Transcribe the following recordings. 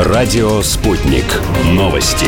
Радио «Спутник». Новости.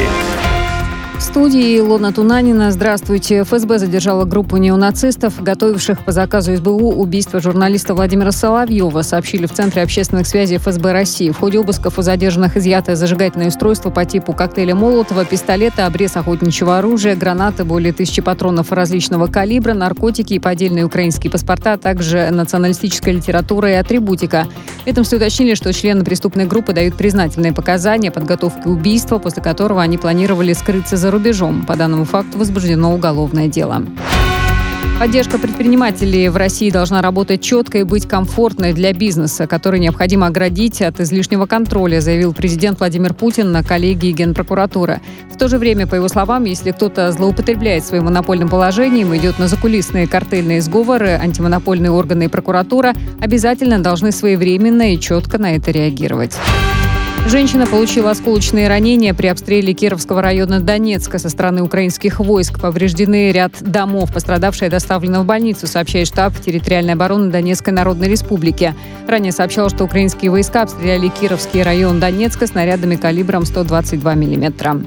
В студии Илона Тунанина. Здравствуйте. ФСБ задержала группу неонацистов, готовивших по заказу СБУ убийство журналиста Владимира Соловьева, сообщили в Центре общественных связей ФСБ России. В ходе обысков у задержанных изъято зажигательное устройство по типу коктейля Молотова, пистолета, обрез охотничьего оружия, гранаты, более 1000 патронов различного калибра, наркотики и поддельные украинские паспорта, а также националистическая литература и атрибутика. В ведомстве уточнили, что члены преступной группы дают признательные показания о подготовке убийства, после которого они планировали скрыться за рубежом. По данному факту возбуждено уголовное дело. Поддержка предпринимателей в России должна работать четко и быть комфортной для бизнеса, который необходимо оградить от излишнего контроля, заявил президент Владимир Путин на коллегии Генпрокуратуры. В то же время, по его словам, если кто-то злоупотребляет своим монопольным положением, идет на закулисные картельные сговоры, антимонопольные органы и прокуратура обязательно должны своевременно и четко на это реагировать. Женщина получила осколочные ранения при обстреле Кировского района Донецка со стороны украинских войск. Повреждены ряд домов. Пострадавшая доставлена в больницу, сообщает штаб территориальной обороны Донецкой Народной Республики. Ранее сообщалось, что украинские войска обстреляли Кировский район Донецка снарядами калибром 122 мм.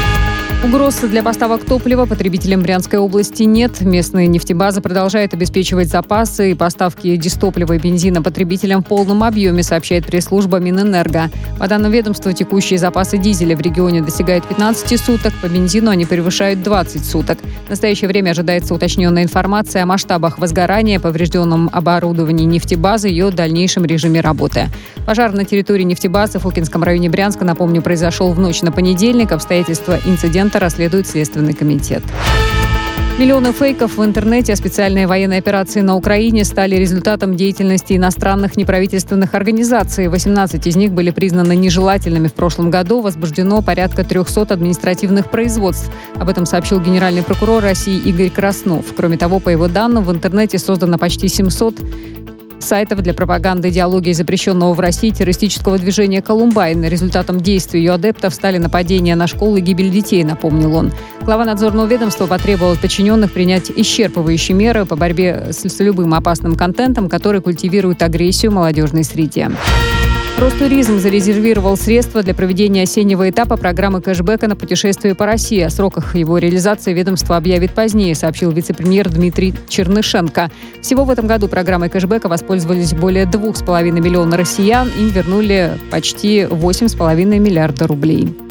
Угроз для поставок топлива потребителям Брянской области нет. Местные нефтебазы продолжают обеспечивать запасы и поставки дистоплива и бензина потребителям в полном объеме, сообщает пресс-служба Минэнерго. По данным ведомства, текущие запасы дизеля в регионе достигают 15 суток, по бензину они превышают 20 суток. В настоящее время ожидается уточненная информация о масштабах возгорания, поврежденном оборудовании нефтебазы и ее дальнейшем режиме работы. Пожар на территории нефтебазы в Фокинском районе Брянска, напомню, произошел в ночь на понедельник. Обстоятельства инцидента расследует Следственный комитет. Миллионы фейков в интернете о специальной военной операции на Украине стали результатом деятельности иностранных неправительственных организаций. 18 из них были признаны нежелательными в прошлом году. Возбуждено порядка 300 административных производств. Об этом сообщил генеральный прокурор России Игорь Краснов. Кроме того, по его данным, в интернете создано почти 700 сайтов для пропаганды идеологии запрещенного в России террористического движения «Колумбайн». Результатом действий ее адептов стали нападения на школы и гибель детей, напомнил он. Глава надзорного ведомства потребовал от подчиненных принять исчерпывающие меры по борьбе с любым опасным контентом, который культивирует агрессию в молодежной среде. Ростуризм зарезервировал средства для проведения осеннего этапа программы кэшбэка на путешествие по России. О сроках его реализации ведомство объявит позднее, сообщил вице-премьер Дмитрий Чернышенко. Всего в этом году программой кэшбэка воспользовались более 2,5 миллиона россиян. Им вернули почти 8,5 миллиарда рублей.